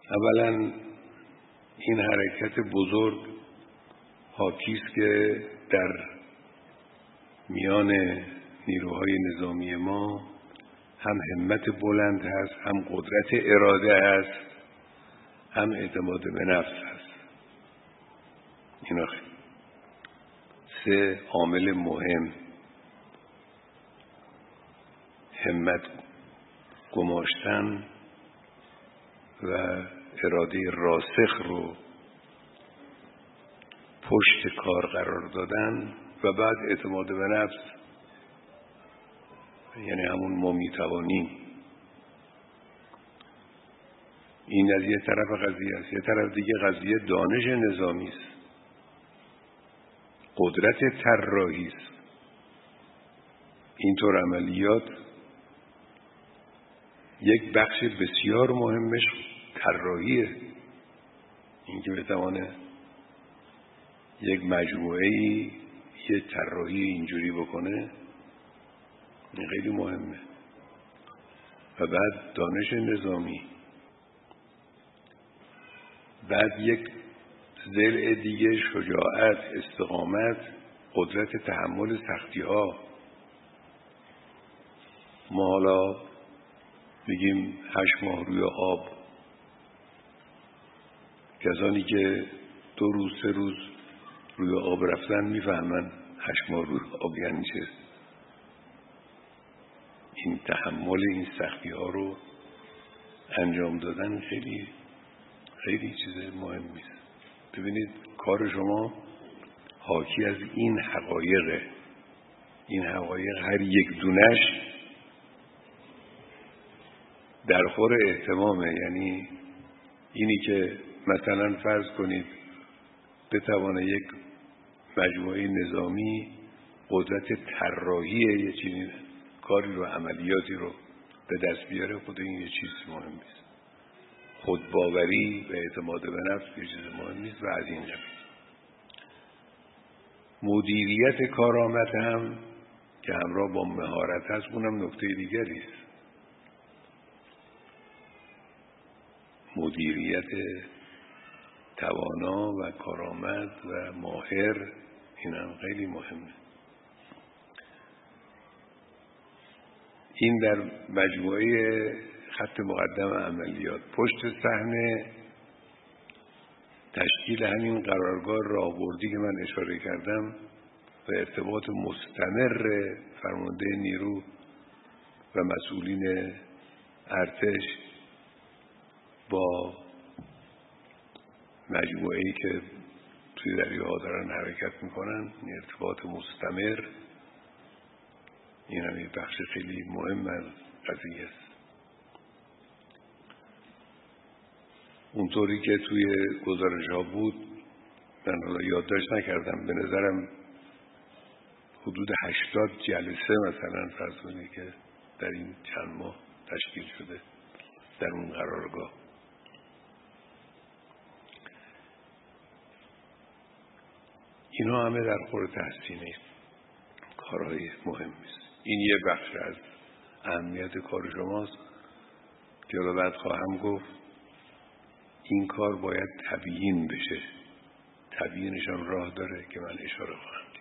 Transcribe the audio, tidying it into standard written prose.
اولا این حرکت بزرگ حاکی است که در میان نیروهای نظامی ما هم همت بلند هست، هم قدرت اراده هست، هم اعتماد به نفس هست. اینا سه عامل مهم: همت گماشتن و اراده راسخ رو پشت کار قرار دادن و بعد اعتماد به نفس، یعنی همون ما میتوانیم. این از یه طرف قضیه است. یه طرف دیگه قضیه دانش نظامی است، قدرت طراحی است. اینطور عملیات یک بخش بسیار مهمش طراحیه. اینکه بتوانه یک مجموعه‌ای یه طراحی اینجوری بکنه این خیلی مهمه. و بعد دانش نظامی، بعد یک ضلع دیگه شجاعت، استقامت، قدرت تحمل سختی ها. ما حالا بگیم 8 ماه روی آب، کسانی که 2 روز 3 روز روی آب رفتن میفهمن 8 ماه روی آب یعنی چه. این تحمل این سختی ها رو انجام دادن خیلی خیلی چیز مهمی است. ببینید کار شما حاکی از این حقایقه. این حقایق هر یک دونش در خور اهتمامه. یعنی اینی که مثلا فرض کنید بتوانه یک مجموعه نظامی قدرت طراحی یه چیزی کاری رو، عملیاتی رو به دست بیاره، خود این یه چیز مهمی است. خودباوری و اعتماد به نفس یه چیز مهمی است و از این قبیل. مدیریت کارآمد هم که همراه با مهارت هست، اونم نکته دیگری است. مدیریت توانا و کارآمد و ماهر، این هم خیلی مهمه. این در مجموعه خط مقدم عملیات. پشت صحنه تشکیل همین قرارگاه راهبردی که من اشاره کردم و ارتباط مستمر فرمانده نیرو و مسئولین ارتش با مجموعه‌ای که توی دریاها دارن حرکت میکنن، این ارتباط مستمر، این هم یه بخش خیلی مهم از قضیه است. اونطوری که توی گزارش ها بود، من حالا یادداشت نکردم، به نظرم حدود 80 جلسه مثلا فرض کنید که در این چند ماه تشکیل شده در اون قرارگاه. اینا همه در خور تحسین کارهای مهم است. این یه بخش از اهمیت کار شماست که رو بعد خواهم گفت. این کار باید تبیین بشه. تبیینش هم راه داره که من اشاره خواهم کرد.